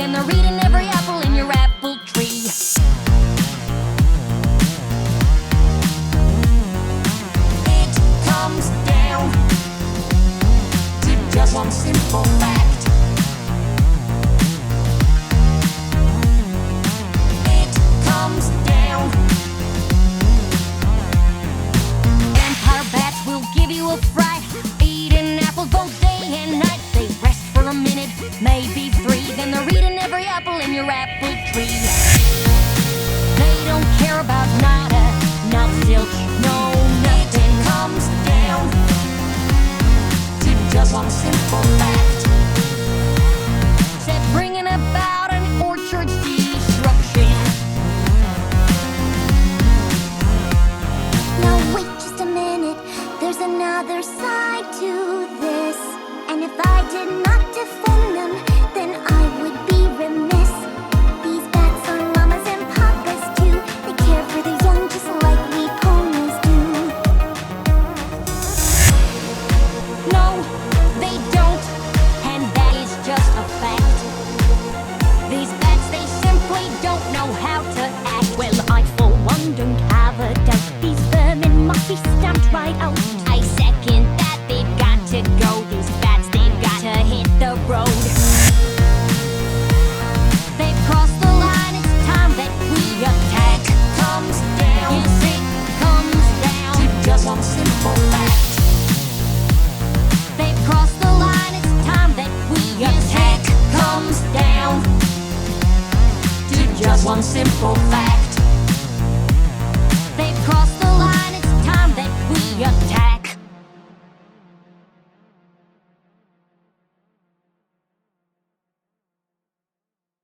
then they're eating every apple in your apple tree. It comes down to just one simple fact. It comes down. Vampire bats will give you a fright, eating apples both day and night. They rest for a minute, maybe three, then they're eating every apple in your apple tree. They don't care about nada, not zilch, no nothing. It comes down to just one simple fact. Said bringing about an orchard's destruction. Now wait just a minute, there's another side to this. And if I did not defend them, then I would be remiss. These bats are llamas and papas too. They care for their young just like we ponies do. No, they don't, and that is just a fact. These bats, they simply don't know how to act. Well, I for one don't have a doubt. These vermin must be stamped right out.